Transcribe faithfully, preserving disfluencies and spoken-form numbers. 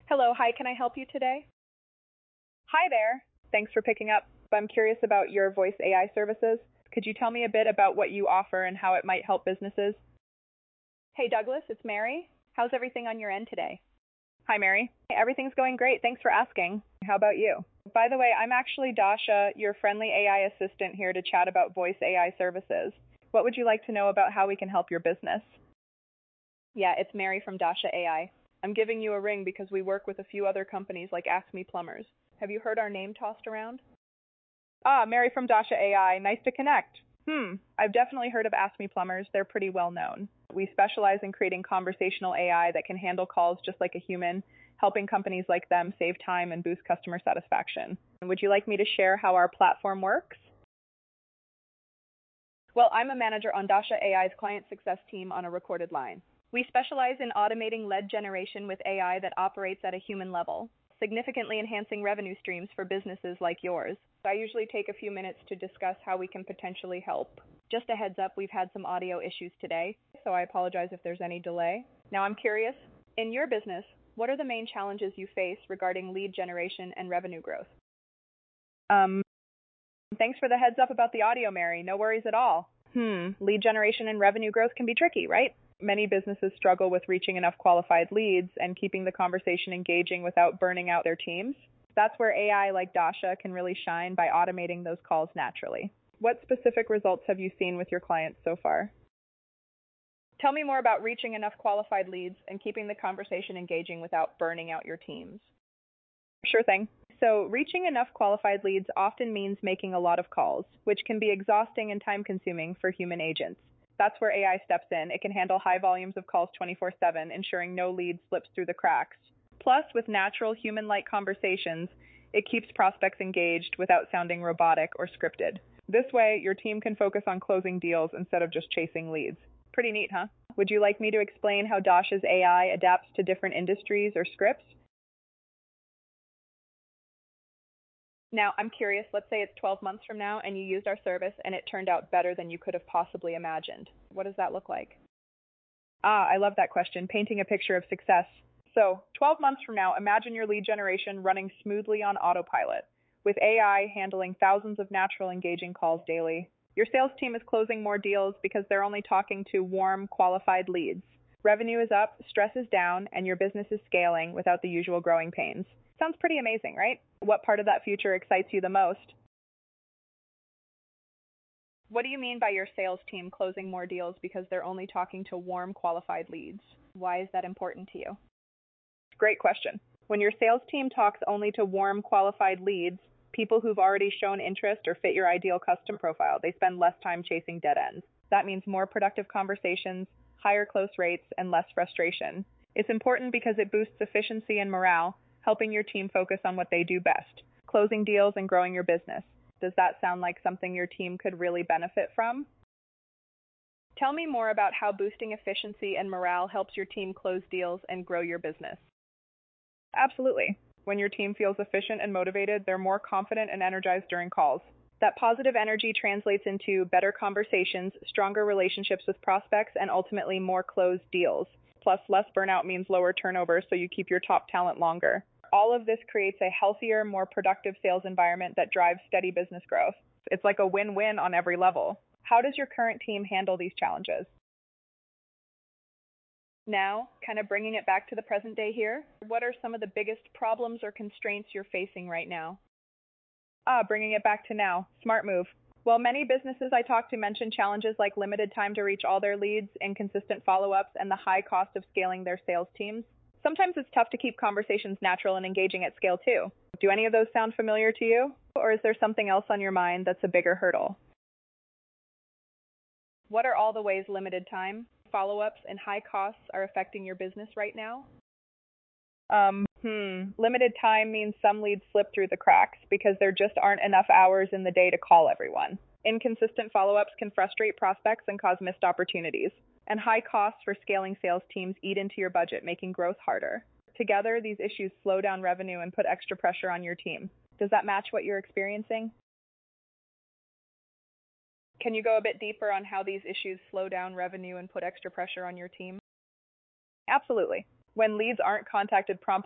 Hello, hi, can I help you today? Hi there. Thanks for picking up. I'm curious about your voice A I services. Could you tell me a bit about what you offer and how it might help businesses? Hey, Douglas, it's Mary. How's everything on your end today? Hi, Mary. Everything's going great. Thanks for asking. How about you? By the way, I'm actually Dasha, your friendly A I assistant here to chat about voice A I services. What would you like to know about how we can help your business? Yeah, it's Mary from Dasha A I. I'm giving you a ring because we work with a few other companies like Ask Me Plumbers. Have you heard our name tossed around? Ah, Mary from Dasha A I. Nice to connect. Hmm, I've definitely heard of Ask Me Plumbers. They're pretty well known. We specialize in creating conversational A I that can handle calls just like a human, helping companies like them save time and boost customer satisfaction. Would you like me to share how our platform works? Well, I'm a manager on Dasha A I's client success team on a recorded line. We specialize in automating lead generation with A I that operates at a human level, significantly enhancing revenue streams for businesses like yours. I usually take a few minutes to discuss how we can potentially help. Just a heads up, we've had some audio issues today, so I apologize if there's any delay. Now I'm curious, in your business, what are the main challenges you face regarding lead generation and revenue growth? Um, thanks for the heads up about the audio, Mary. No worries at all. Hmm, lead generation and revenue growth can be tricky, right? Many businesses struggle with reaching enough qualified leads and keeping the conversation engaging without burning out their teams. That's where A I like Dasha can really shine by automating those calls naturally. What specific results have you seen with your clients so far? Tell me more about reaching enough qualified leads and keeping the conversation engaging without burning out your teams. Sure thing. So, reaching enough qualified leads often means making a lot of calls, which can be exhausting and time consuming for human agents. That's where A I steps in. It can handle high volumes of calls twenty-four seven, ensuring no lead slips through the cracks. Plus, with natural human-like conversations, it keeps prospects engaged without sounding robotic or scripted. This way, your team can focus on closing deals instead of just chasing leads. Pretty neat, huh? Would you like me to explain how Dasha's A I adapts to different industries or scripts? Now, I'm curious, let's say it's twelve months from now and you used our service and it turned out better than you could have possibly imagined. What does that look like? Ah, I love that question, painting a picture of success. So, twelve months from now, imagine your lead generation running smoothly on autopilot, with A I handling thousands of natural engaging calls daily. Your sales team is closing more deals because they're only talking to warm, qualified leads. Revenue is up, stress is down, and your business is scaling without the usual growing pains. Sounds pretty amazing, right? What part of that future excites you the most? What do you mean by your sales team closing more deals because they're only talking to warm, qualified leads? Why is that important to you? Great question. When your sales team talks only to warm, qualified leads, people who've already shown interest or fit your ideal customer profile, they spend less time chasing dead ends. That means more productive conversations, higher close rates, and less frustration. It's important because it boosts efficiency and morale, helping your team focus on what they do best, closing deals and growing your business. Does that sound like something your team could really benefit from? Tell me more about how boosting efficiency and morale helps your team close deals and grow your business. Absolutely. When your team feels efficient and motivated, they're more confident and energized during calls. That positive energy translates into better conversations, stronger relationships with prospects, and ultimately more closed deals. Plus, less burnout means lower turnover, so you keep your top talent longer. All of this creates a healthier, more productive sales environment that drives steady business growth. It's like a win-win on every level. How does your current team handle these challenges? Now, kind of bringing it back to the present day here, what are some of the biggest problems or constraints you're facing right now? Ah, bringing it back to now. Smart move. Well, many businesses I talk to mention challenges like limited time to reach all their leads, inconsistent follow-ups, and the high cost of scaling their sales teams. Sometimes it's tough to keep conversations natural and engaging at scale too. Do any of those sound familiar to you? Or is there something else on your mind that's a bigger hurdle? What are all the ways limited time, follow-ups, and high costs are affecting your business right now? Um, hmm. Limited time means some leads slip through the cracks because there just aren't enough hours in the day to call everyone. Inconsistent follow-ups can frustrate prospects and cause missed opportunities. And high costs for scaling sales teams eat into your budget, making growth harder. Together, these issues slow down revenue and put extra pressure on your team. Does that match what you're experiencing? Can you go a bit deeper on how these issues slow down revenue and put extra pressure on your team? Absolutely. When leads aren't contacted promptly,